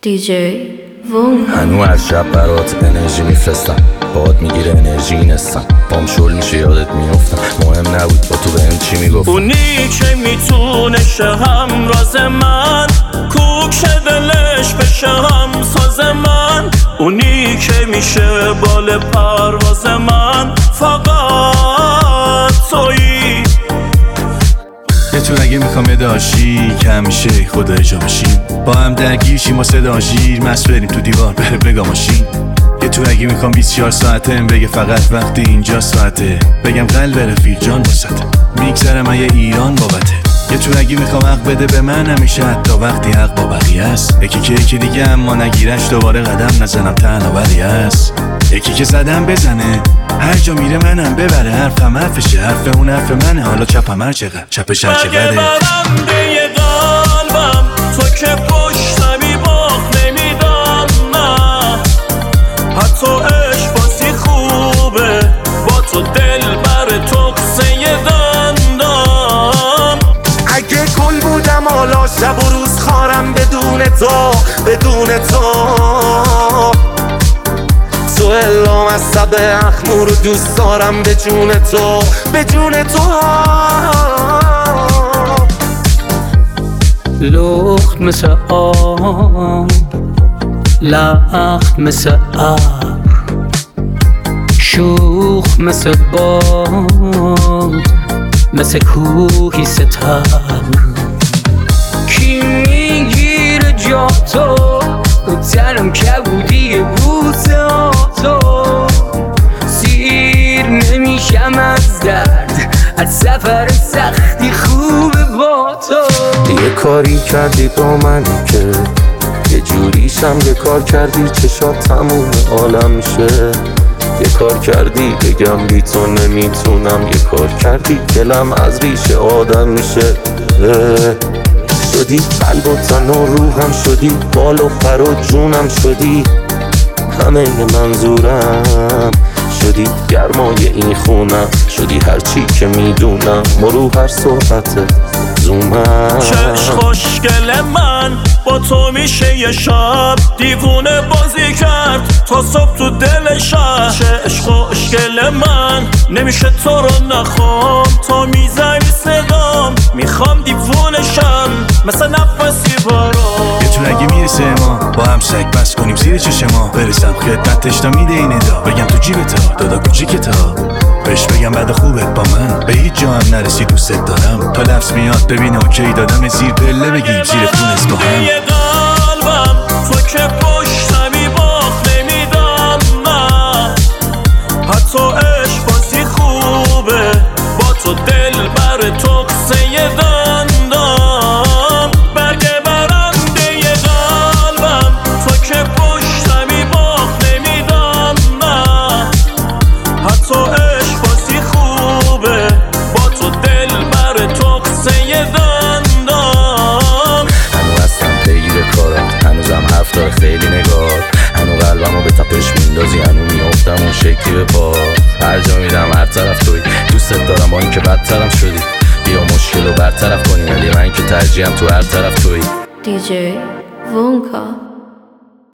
دیجی وون. هنو از شب برات انرژی میفرستم، باد میگیره انرژی نستم، پام شل میشه یادت میفتم، مهم نبود با تو بهم چی میگفتم. اونی که میتونه شه هم راز من، کوک شه دلش بشه هم ساز من، اونی که میشه بال پرواز من، فقط تویی. یه تو اگه میخوام اداشی که همیشه خدا اجا باشیم، با هم درگیر شیم و صدا شیر مست بریم تو دیوار بره بگا ماشین. یه تو اگه میخوام 24 ساعته بگه فقط وقتی اینجا ساعته، بگم قلب رفیق جان واسطه، میگذره من یه ایران بابته. یه تو اگه میخوام حق بده به من همیشه حتی وقتی حق با بقیه است، یکی که یکی دیگه اما نگیرش دوباره قدم نزنم تنها ولی است، یکی که زدم بزنه هر جا میره منم ببره، حرفم حرفشه حرف اون حرف منه، حالا چپم هر چقدر چپش هر چقدره. برنده قلبم تو که پشتمی باخت نمیدم، نه حتی عشق بازی خوبه با تو دل بر تو قصه دندم. اگه گل بودم حالا شب و روز خارم بدون تو تو الام از سب اخمور رو دوست دارم به جون تو لخت مثل آب، لخت مثل ابر، شوخ مثل باد، مثل کوهی ستبر. کی میگیره جا تو تنم کبودی بوسه تو، سیر نمیشم از درد از سفر سختی خوبه با تو. یه کاری کردی با من که یه جوریشم، یه کار کردی چشات تموم عالم میشه، یه کار کردی بگم بی تو نمیتونم، یه کار کردی دلم از ریشه آدم میشه. شدی قلب و تن و روحم شدی، بال و پر و جونم شدی، همه منظورم شدی، گرمای این خونم شدی، هرچی که میدونم مرو هر صحبت زومم. چش خوشگل من با تو میشه یه شب، دیوونه بازی کرد تا صبح تو دل شب. چش خوشگل من نمیشه تو رو نخوام، تا میزنی صدام میخوام دیوونشم مثل نفسی برام. یه تو اگه میرسه ما با هم سگ بس کنیم زیر چشما، برسم خدمتش تا میده این ادا، بگم تو جیبتا دادا کوچیکتا، بهش بگم بعد خوبت با من به هیچ جا هم نرسی دوست دارم، تا لفظ میاد ببین اوکی دادم زیر پله بگیم زیر پونست با هم. قلبم تو که پشتمی باخت نمیدم، نه حتی عشق بازی خوبه با تو دل بر تو قصه دندم. برگ برنده قلبم تو که پشتمی باخت نمیدم، نه حتی عشق بازی خوبه با تو دل بر تو قصه دندم. هنو هستم پیگیر کارم، هنوزم حرف داره خیلی نگار، هنو قلبمو به تپش میندازی، هنو میافتم اون شکلی به پا، هر جا میرم هر طرف توی، دوستت دارم با این که بدترم شدی، بیا مشکل رو برطرف کنیم، ولی من که ترجیحم تو هر طرف توی. دیجی وونکا.